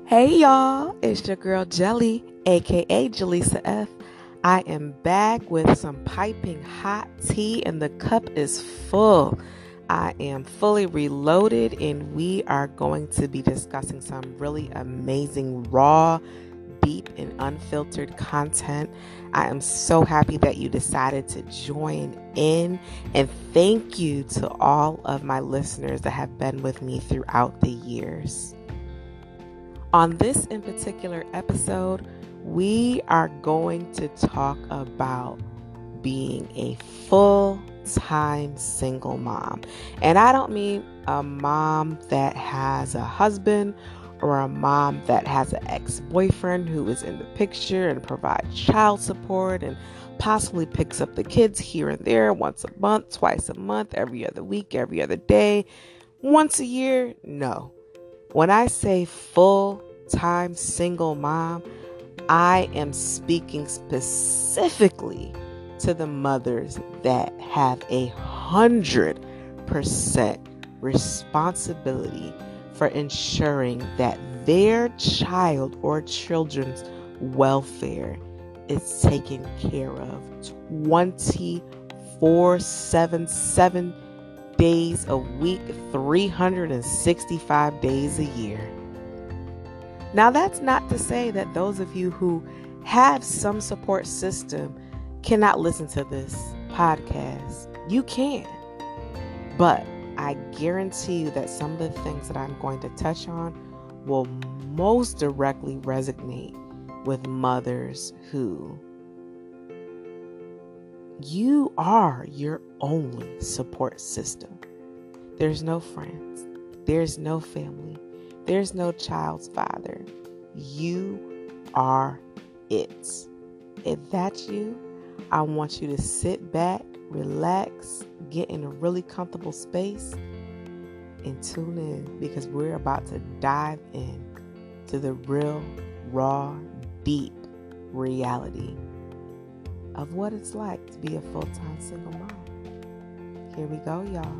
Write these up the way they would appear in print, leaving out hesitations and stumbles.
Hey y'all, it's your girl Jelly, aka Jaleesa F. I am back with some piping hot tea and the cup is full. I am fully reloaded and we are going to be discussing some really amazing raw, deep, and unfiltered content. I am so happy that you decided to join in, and thank you to all of my listeners that have been with me throughout the years. On this in particular episode, we are going to talk about being a full-time single mom. And I don't mean a mom that has a husband or a mom that has an ex-boyfriend who is in the picture and provides child support and possibly picks up the kids here and there once a month, twice a month, every other week, every other day, once a year. No. When I say full-time single mom, I am speaking specifically to the mothers that have 100% responsibility for ensuring that their child or children's welfare is taken care of 24/7, 7 days a week, 365 days a year. Now, that's not to say that those of you who have some support system cannot listen to this podcast. You can. But I guarantee you that some of the things that I'm going to touch on will most directly resonate with mothers who you are your only support system. There's no friends. There's no family. There's no child's father. You are it. If that's you, I want you to sit back, relax, get in a really comfortable space, and tune in because we're about to dive in to the real, raw, deep reality of what it's like to be a full-time single mom. Here we go, y'all.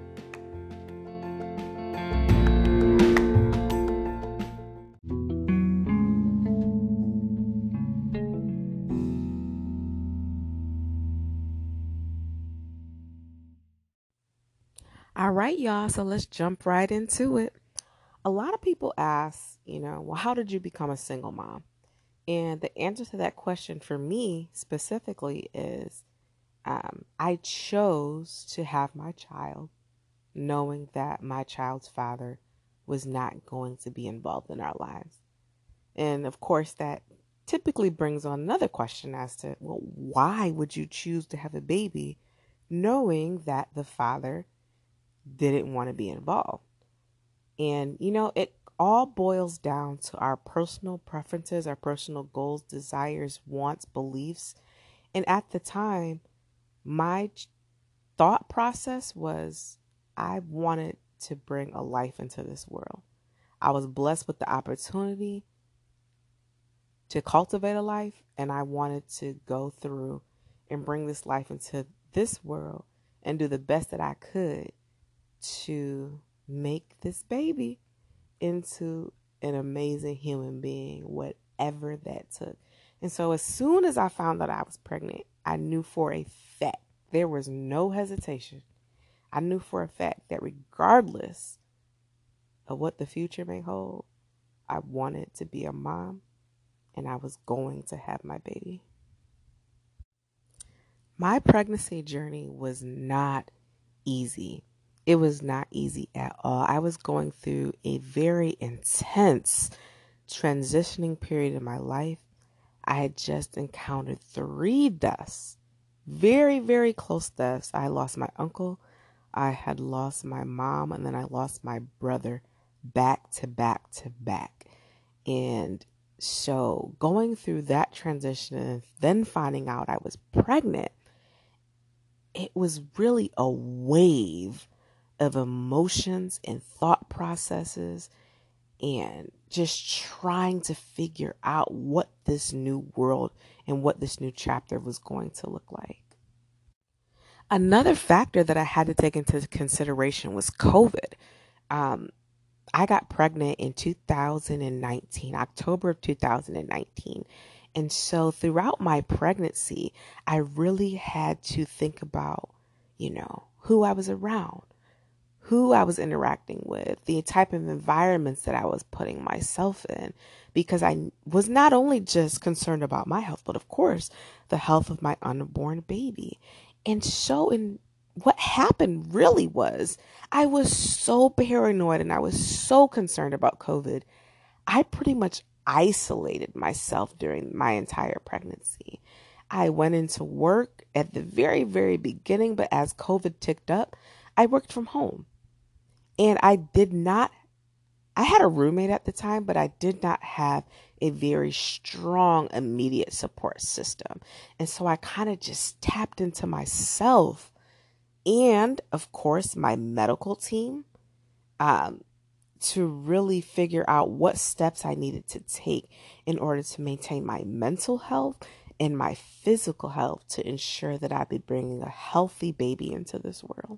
All right, y'all. So let's jump right into it. A lot of people ask, well, how did you become a single mom? And the answer to that question for me specifically is I chose to have my child knowing that my child's father was not going to be involved in our lives. And of course, that typically brings on another question as to, well, why would you choose to have a baby knowing that the father didn't want to be involved? And, it all boils down to our personal preferences, our personal goals, desires, wants, beliefs. And at the time, my thought process was I wanted to bring a life into this world. I was blessed with the opportunity to cultivate a life, and I wanted to go through and bring this life into this world and do the best that I could to make this baby into an amazing human being, whatever that took. And so as soon as I found that I was pregnant, I knew for a fact, there was no hesitation. I knew for a fact that regardless of what the future may hold, I wanted to be a mom and I was going to have my baby. My pregnancy journey was not easy. It was not easy at all. I was going through a very intense transitioning period in my life. I had just encountered 3 deaths, very, very close deaths. I lost my uncle, I had lost my mom, and then I lost my brother back to back to back. And so going through that transition and then finding out I was pregnant, it was really a wave of emotions and thought processes and just trying to figure out what this new world and what this new chapter was going to look like. Another factor that I had to take into consideration was COVID. I got pregnant in 2019, October of 2019. And so throughout my pregnancy, I really had to think about, who I was around, who I was interacting with, the type of environments that I was putting myself in, because I was not only just concerned about my health, but of course, the health of my unborn baby. And so, what happened really was I was so paranoid and I was so concerned about COVID. I pretty much isolated myself during my entire pregnancy. I went into work at the very, very beginning, but as COVID ticked up, I worked from home. And I had a roommate at the time, but I did not have a very strong immediate support system. And so I kind of just tapped into myself and, of course, my medical team um, to really figure out what steps I needed to take in order to maintain my mental health and my physical health to ensure that I'd be bringing a healthy baby into this world.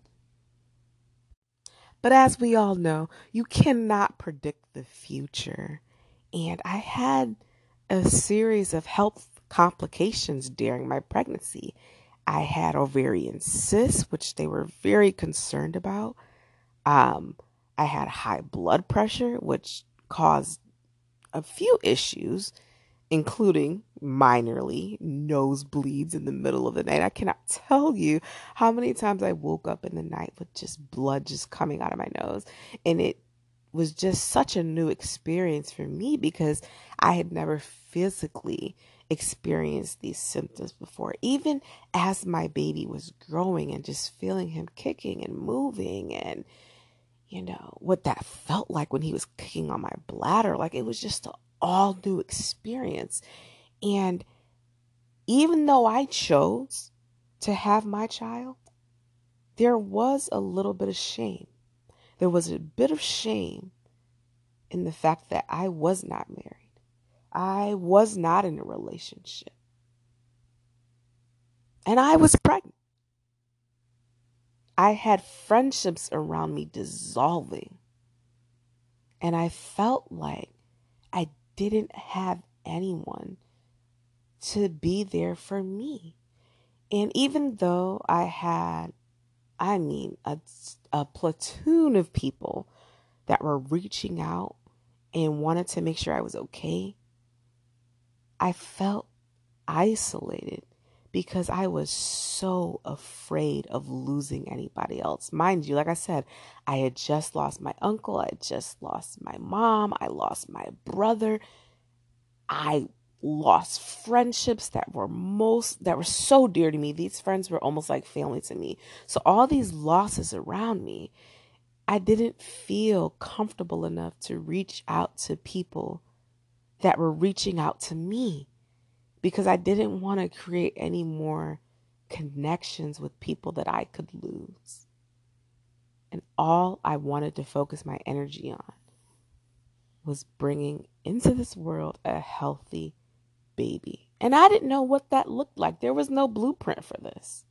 But as we all know, you cannot predict the future. And I had a series of health complications during my pregnancy. I had ovarian cysts, which they were very concerned about. Um, I had high blood pressure, which caused a few issues, including minorly nosebleeds in the middle of the night. I cannot tell you how many times I woke up in the night with just blood just coming out of my nose. And it was just such a new experience for me because I had never physically experienced these symptoms before. Even as my baby was growing and just feeling him kicking and moving and what that felt like when he was kicking on my bladder, like it was just an all new experience. And even though I chose to have my child, there was a little bit of shame. There was a bit of shame in the fact that I was not married. I was not in a relationship. And I was pregnant. I had friendships around me dissolving. And I felt like I didn't have anyone to be there for me. And even though I had, a platoon of people that were reaching out and wanted to make sure I was okay, I felt isolated because I was so afraid of losing anybody else. Mind you, like I said, I had just lost my uncle, I had just lost my mom, I lost my brother. I lost friendships that were so dear to me. These friends were almost like family to me. So all these losses around me, I didn't feel comfortable enough to reach out to people that were reaching out to me because I didn't want to create any more connections with people that I could lose. And all I wanted to focus my energy on was bringing into this world a healthy baby. And I didn't know what that looked like. There was no blueprint for this.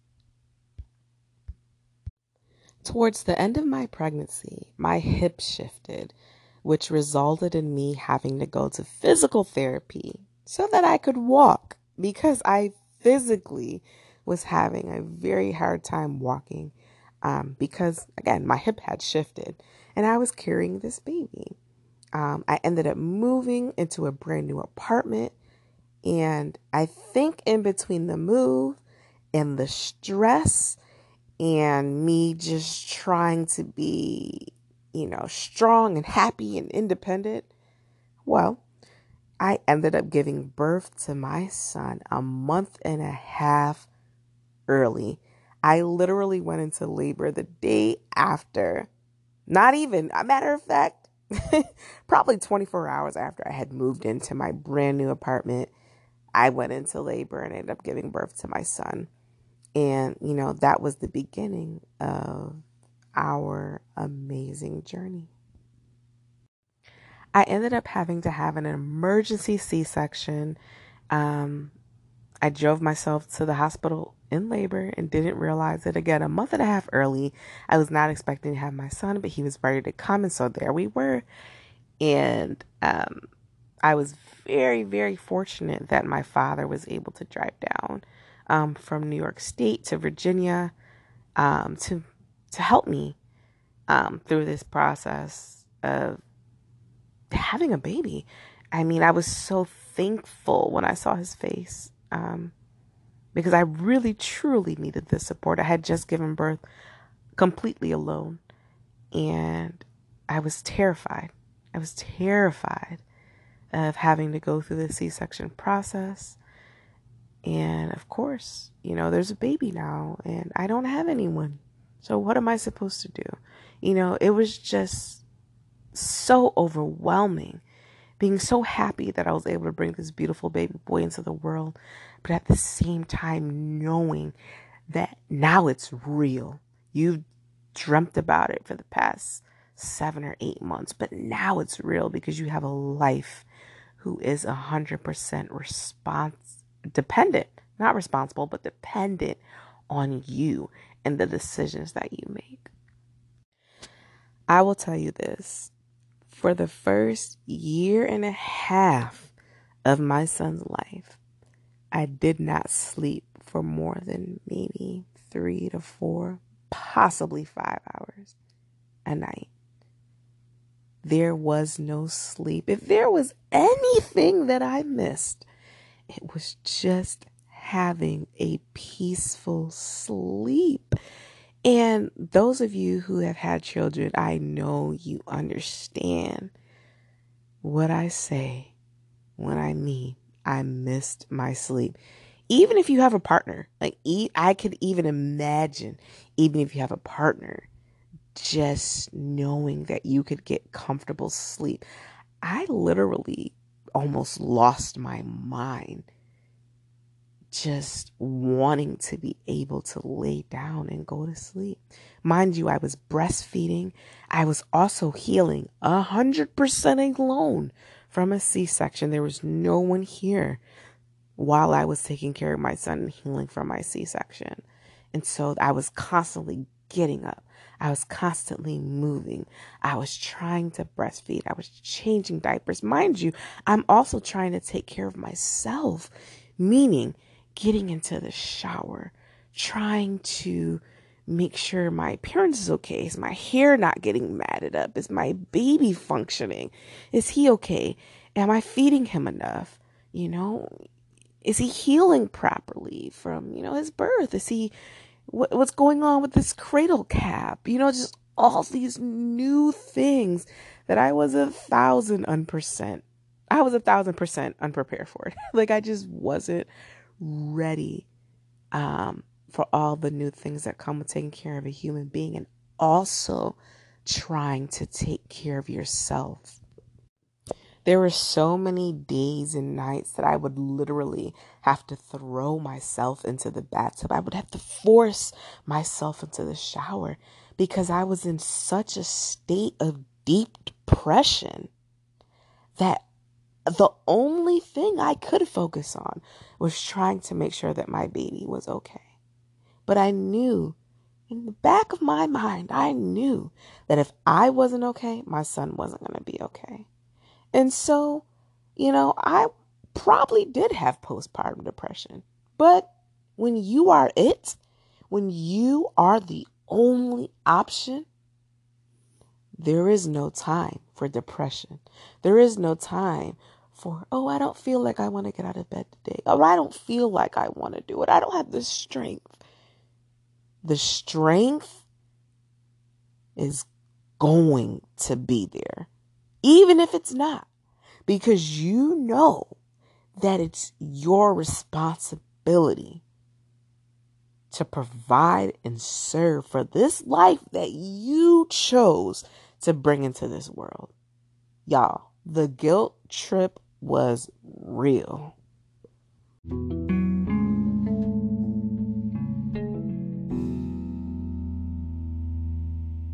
Towards the end of my pregnancy, my hip shifted, which resulted in me having to go to physical therapy so that I could walk because I physically was having a very hard time walking because, again, my hip had shifted and I was carrying this baby. I ended up moving into a brand new apartment. And I think in between the move and the stress and me just trying to be, strong and happy and independent, well, I ended up giving birth to my son a month and a half early. I literally went into labor the day after. Not even, a matter of fact, probably 24 hours after I had moved into my brand new apartment. I went into labor and ended up giving birth to my son. And, that was the beginning of our amazing journey. I ended up having to have an emergency C-section. Um, I drove myself to the hospital in labor and didn't realize it again a month and a half early. I was not expecting to have my son, but he was ready to come. And so there we were. And I was very, very fortunate that my father was able to drive down from New York State to Virginia to help me through this process of having a baby. I mean, I was so thankful when I saw his face because I really, truly needed the support. I had just given birth completely alone, and I was terrified. I was terrified of having to go through the C-section process. And of course, there's a baby now and I don't have anyone. So what am I supposed to do? It was just so overwhelming, being so happy that I was able to bring this beautiful baby boy into the world, but at the same time knowing that now it's real. You've dreamt about it for the past 7 or 8 months, but now it's real because you have a life who is 100% dependent, not responsible, but dependent on you and the decisions that you make. I will tell you this. For the first year and a half of my son's life, I did not sleep for more than maybe 3 to 4, possibly 5 hours a night. There was no sleep. If there was anything that I missed, it was just having a peaceful sleep. And those of you who have had children, I know you understand what I say when I mean I missed my sleep. Even if you have a partner, I could even imagine, even if you have a partner, just knowing that you could get comfortable sleep. I literally almost lost my mind just wanting to be able to lay down and go to sleep. Mind you, I was breastfeeding. I was also healing 100% alone from a C-section. There was no one here while I was taking care of my son and healing from my C-section. And so I was constantly getting up. I was constantly moving. I was trying to breastfeed. I was changing diapers. Mind you, I'm also trying to take care of myself, meaning getting into the shower, trying to make sure my appearance is okay. Is my hair not getting matted up? Is my baby functioning? Is he okay? Am I feeding him enough? Is he healing properly from, his birth? Is he, what's going on with this cradle cap? Just all these new things that I was 1,000% unprepared for it. Like I just wasn't ready for all the new things that come with taking care of a human being and also trying to take care of yourself. There were so many days and nights that I would literally have to throw myself into the bathtub. I would have to force myself into the shower because I was in such a state of deep depression that the only thing I could focus on was trying to make sure that my baby was okay. But I knew in the back of my mind, I knew that if I wasn't okay, my son wasn't going to be okay. And so, I probably did have postpartum depression. But when you are when you are the only option, there is no time for depression. There is no time for, I don't feel like I want to get out of bed today. Or I don't feel like I want to do it. I don't have the strength. The strength is going to be there, even if it's not, because you know that it's your responsibility to provide and serve for this life that you chose to bring into this world. Y'all, the guilt trip was real.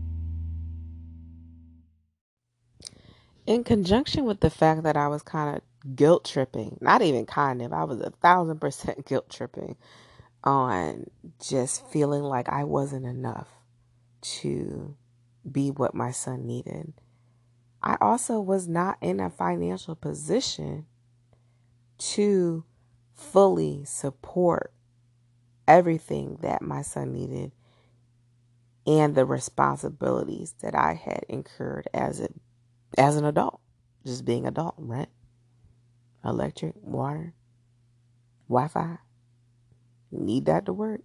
In conjunction with the fact that I was kind of guilt tripping. Not even kind of. I was 1,000% guilt tripping on just feeling like I wasn't enough to be what my son needed. I also was not in a financial position to fully support everything that my son needed and the responsibilities that I had incurred as an adult, just being adult, rent, electric, water, Wi-Fi, need that to work.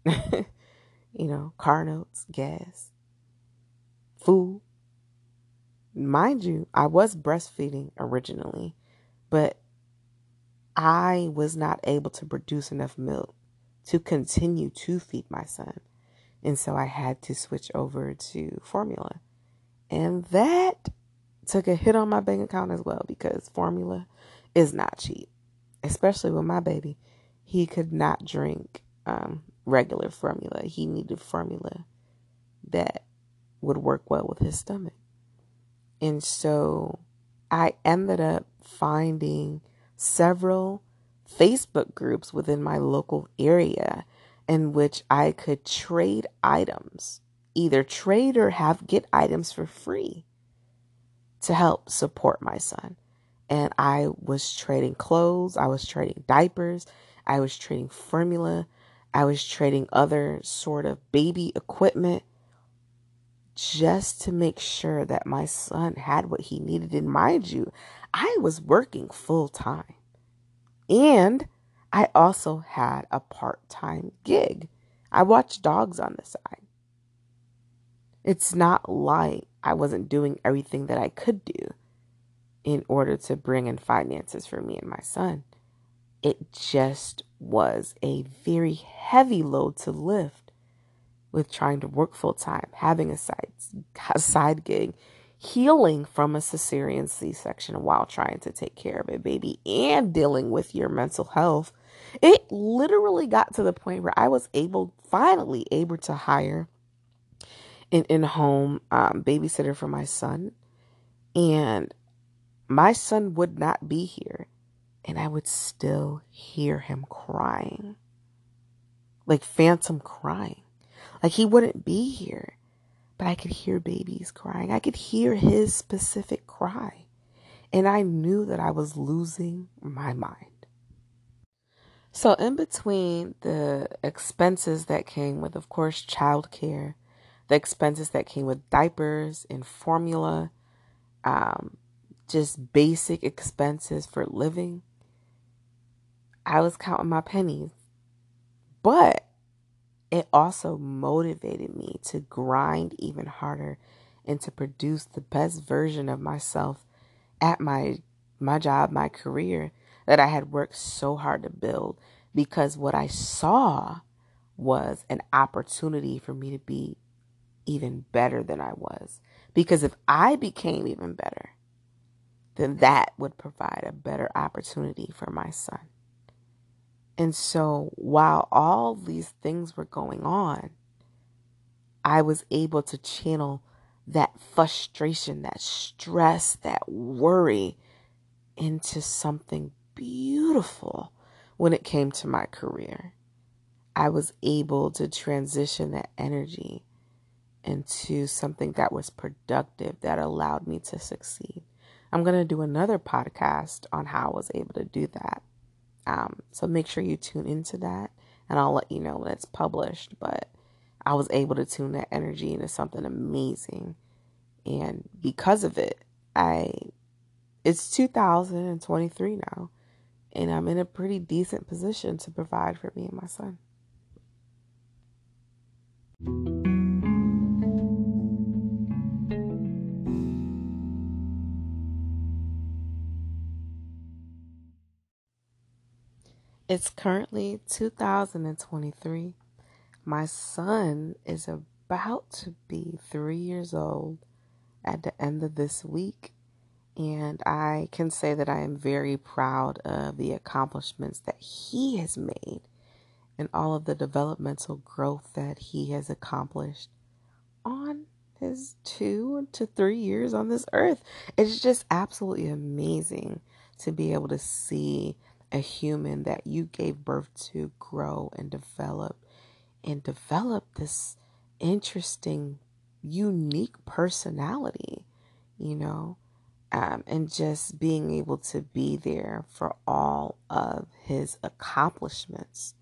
Car notes, gas, food. Mind you, I was breastfeeding originally, but I was not able to produce enough milk to continue to feed my son. And so I had to switch over to formula. And that took a hit on my bank account as well, because formula is not cheap, especially with my baby. He could not drink regular formula. He needed formula that would work well with his stomach. And so I ended up finding several Facebook groups within my local area in which I could trade items, either trade or get items for free to help support my son. And I was trading clothes, I was trading diapers, I was trading formula, I was trading other sort of baby equipment just to make sure that my son had what he needed. And mind you, I was working full time. And I also had a part-time gig. I watched dogs on the side. It's not like I wasn't doing everything that I could do in order to bring in finances for me and my son. It just was a very heavy load to lift with trying to work full time, having a side gig, healing from a cesarean C-section while trying to take care of a baby, and dealing with your mental health. It literally got to the point where I was finally able to hire an in-home babysitter for my son. And my son would not be here, and I would still hear him crying, like phantom crying. Like he wouldn't be here, but I could hear babies crying. I could hear his specific cry. And I knew that I was losing my mind. So in between the expenses that came with, of course, childcare, the expenses that came with diapers and formula, just basic expenses for living, I was counting my pennies. But it also motivated me to grind even harder and to produce the best version of myself at my job, my career that I had worked so hard to build, because what I saw was an opportunity for me to be even better than I was. Because if I became even better, then that would provide a better opportunity for my son. And so while all these things were going on, I was able to channel that frustration, that stress, that worry into something beautiful when it came to my career. I was able to transition that energy into something that was productive, that allowed me to succeed. I'm going to do another podcast on how I was able to do that. So make sure you tune into that, and I'll let you know when it's published. But I was able to tune that energy into something amazing. And because of it, it's 2023 now, and I'm in a pretty decent position to provide for me and my son. It's currently 2023. My son is about to be 3 years old at the end of this week. And I can say that I am very proud of the accomplishments that he has made and all of the developmental growth that he has accomplished on his 2 to 3 years on this earth. It's just absolutely amazing to be able to see a human that you gave birth to grow and develop this interesting, unique personality, you know, and just being able to be there for all of his accomplishments,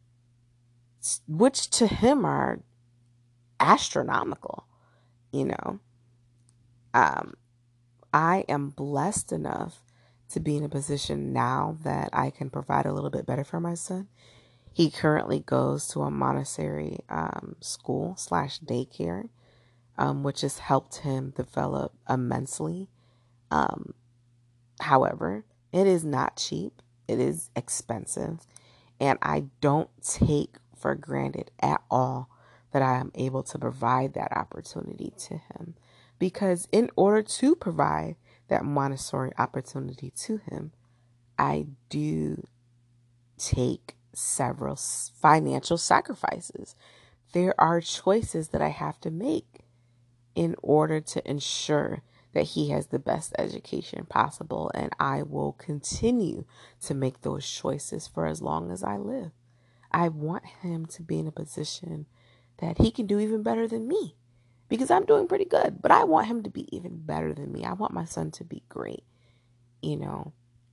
which to him are astronomical, you know. Um, I am blessed enough to be in a position now that I can provide a little bit better for my son. He currently goes to a Montessori school / daycare, which has helped him develop immensely. Um, However, it is not cheap. It is expensive. And I don't take for granted at all that I am able to provide that opportunity to him. Because in order to provide that Montessori opportunity to him, I do take several financial sacrifices. There are choices that I have to make in order to ensure that he has the best education possible. And I will continue to make those choices for as long as I live. I want him to be in a position that he can do even better than me, because I'm doing pretty good, but I want him to be even better than me. I want my son to be great, you know,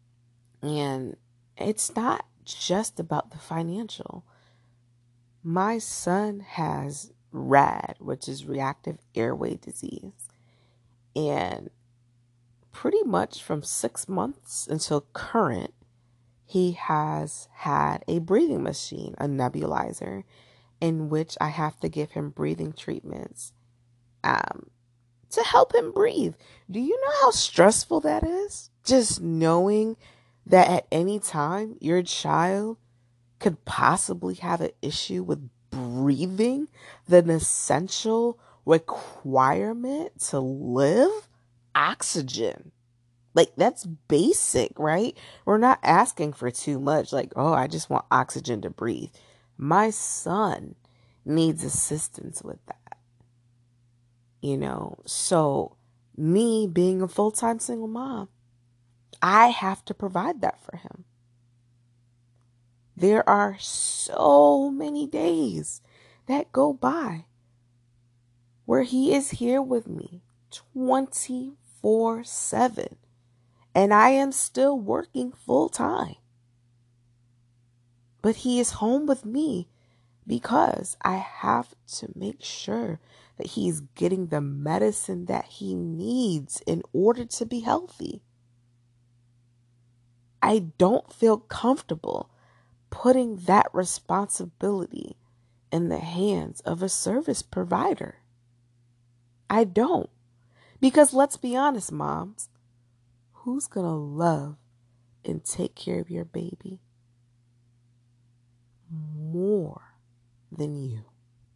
and it's not just about the financial. My son has RAD, which is reactive airway disease. And pretty much from 6 months until current, he has had a breathing machine, a nebulizer, in which I have to give him breathing treatments to help him breathe. Do you know how stressful that is? Just knowing that at any time your child could possibly have an issue with breathing, the essential requirement to live, oxygen. Like, that's basic, right? We're not asking for too much. Like, oh, I just want oxygen to breathe. My son needs assistance with that, you know? So me being a full-time single mom, I have to provide that for him. There are so many days that go by where he is here with me 24/7. And I am still working full time. But he is home with me because I have to make sure that he's getting the medicine that he needs in order to be healthy. I don't feel comfortable putting that responsibility in the hands of a service provider. I don't. Because let's be honest, moms, who's going to love and take care of your baby more than you?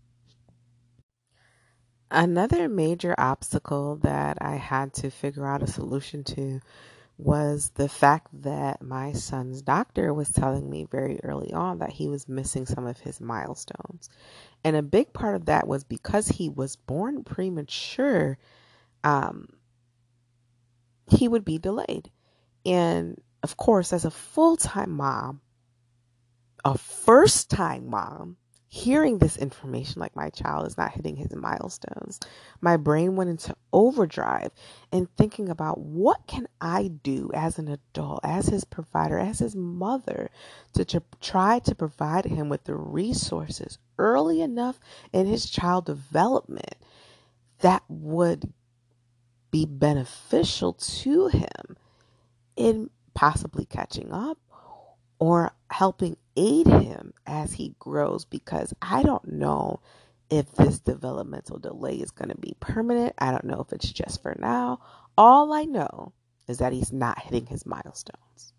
Another major obstacle that I had to figure out a solution to was the fact that my son's doctor was telling me very early on that he was missing some of his milestones. And a big part of that was because he was born premature, um, he would be delayed. And of course, as a full-time mom, a first-time mom, hearing this information, like my child is not hitting his milestones, my brain went into overdrive and thinking about what can I do as an adult, as his provider, as his mother, to try to provide him with the resources early enough in his child development that would be beneficial to him in possibly catching up or helping aid him as he grows, because I don't know if this developmental delay is going to be permanent. I don't know if it's just for now. All I know is that he's not hitting his milestones.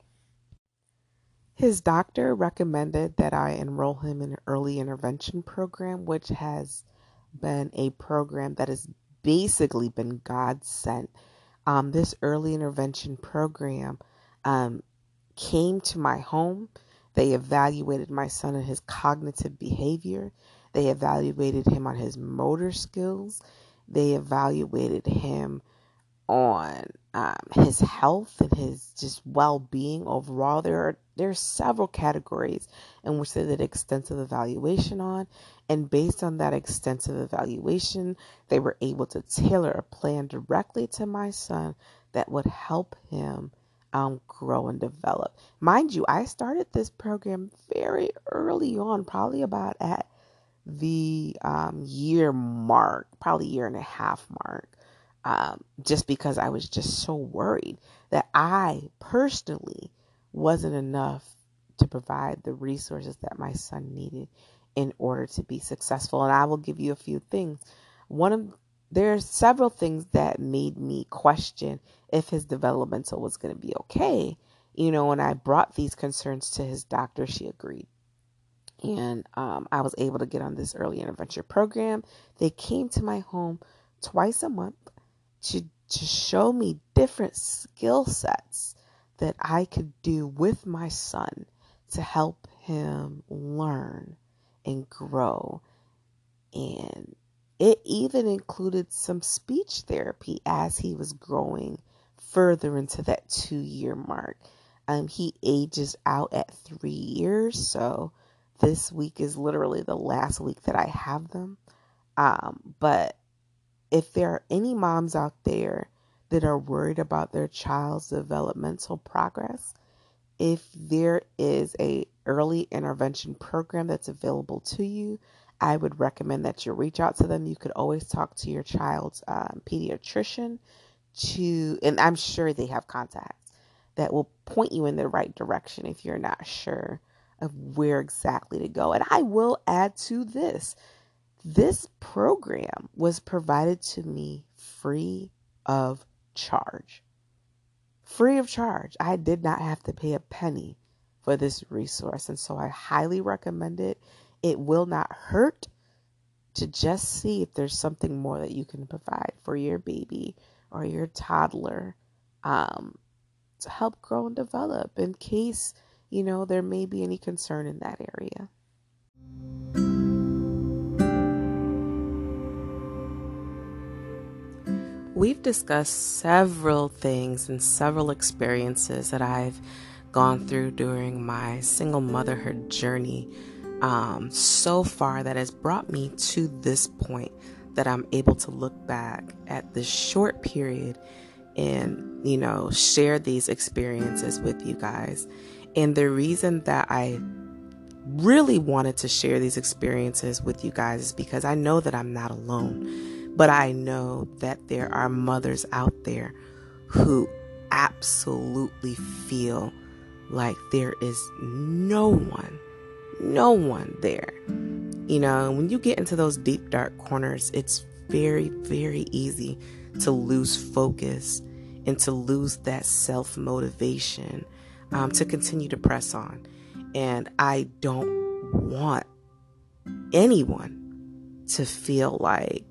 His doctor recommended that I enroll him in an early intervention program, which has been a program that has basically been God sent. This early intervention program came to my home. They evaluated my son and his cognitive behavior. They evaluated him on his motor skills. They evaluated him on his health and his just well-being overall. There are several categories in which they did extensive evaluation on, and based on that extensive evaluation, they were able to tailor a plan directly to my son that would help him grow and develop. Mind you, I started this program very early on, probably about at the year mark, probably year and a half mark, just because I was just so worried that I personally wasn't enough to provide the resources that my son needed in order to be successful. And I will give you a few things. There are several things that made me question if his developmental was going to be okay. When I brought these concerns to his doctor, she agreed. And I was able to get on this early intervention program. They came to my home twice a month to show me different skill sets that I could do with my son to help him learn and grow. And it even included some speech therapy as he was growing further into that 2-year mark. He ages out at 3 years, so this week is literally the last week that I have them. But if there are any moms out there that are worried about their child's developmental progress, if there is a early intervention program that's available to you, I would recommend that you reach out to them. You could always talk to your child's pediatrician and I'm sure they have contacts that will point you in the right direction if you're not sure of where exactly to go. And I will add to this program was provided to me free of charge. Free of charge. I did not have to pay a penny for this resource. And so I highly recommend it. It will not hurt to just see if there's something more that you can provide for your baby or your toddler to help grow and develop in case, there may be any concern in that area. We've discussed several things and several experiences that I've gone through during my single motherhood journey so far that has brought me to this point that I'm able to look back at this short period and, share these experiences with you guys. And the reason that I really wanted to share these experiences with you guys is because I know that I'm not alone. But I know that there are mothers out there who absolutely feel like there is no one there. When you get into those deep, dark corners, it's very, very easy to lose focus and to lose that self-motivation to continue to press on. And I don't want anyone to feel like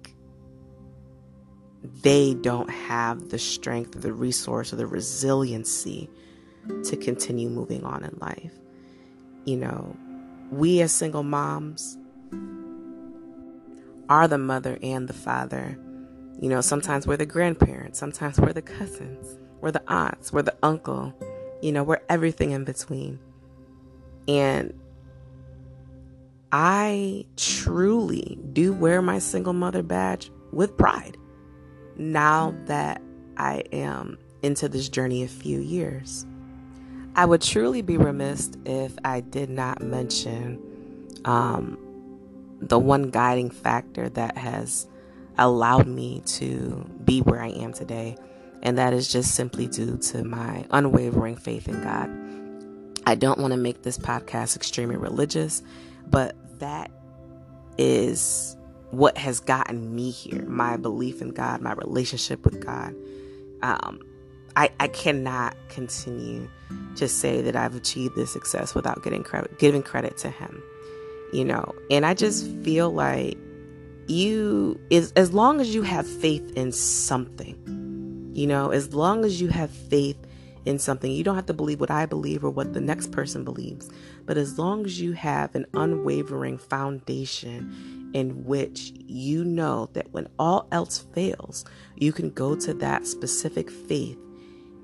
they don't have the strength or the resource or the resiliency to continue moving on in life. We as single moms are the mother and the father. Sometimes we're the grandparents, sometimes we're the cousins, we're the aunts, we're the uncle, we're everything in between. And I truly do wear my single mother badge with pride now that I am into this journey a few years. I would truly be remiss if I did not mention the one guiding factor that has allowed me to be where I am today, and that is just simply due to my unwavering faith in God. I don't want to make this podcast extremely religious, but that is what has gotten me here. My belief in God, my relationship with God. I cannot continue to say that I've achieved this success without giving credit to Him. And I just feel like as long as you have faith in something, as long as you have faith in something, you don't have to believe what I believe or what the next person believes. But as long as you have an unwavering foundation in which you know that when all else fails, you can go to that specific faith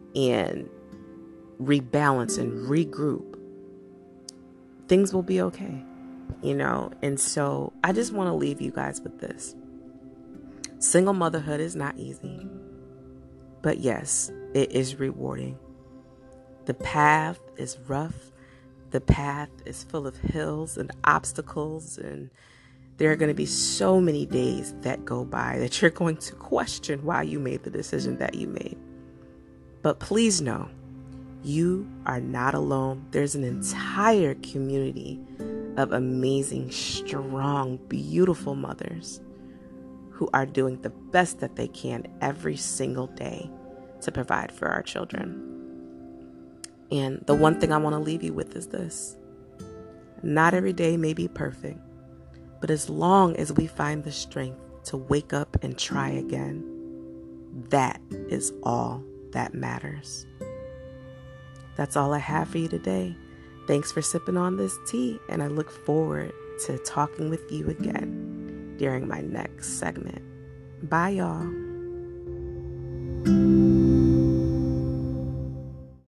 and rebalance and regroup, things will be okay, And so I just want to leave you guys with this. Single motherhood is not easy, but yes, it is rewarding. The path is rough. The path is full of hills and obstacles, and there are going to be so many days that go by that you're going to question why you made the decision that you made. But please know, you are not alone. There's an entire community of amazing, strong, beautiful mothers who are doing the best that they can every single day to provide for our children. And the one thing I want to leave you with is this. Not every day may be perfect, but as long as we find the strength to wake up and try again, that is all that matters. That's all I have for you today. Thanks for sipping on this tea, and I look forward to talking with you again during my next segment. Bye, y'all.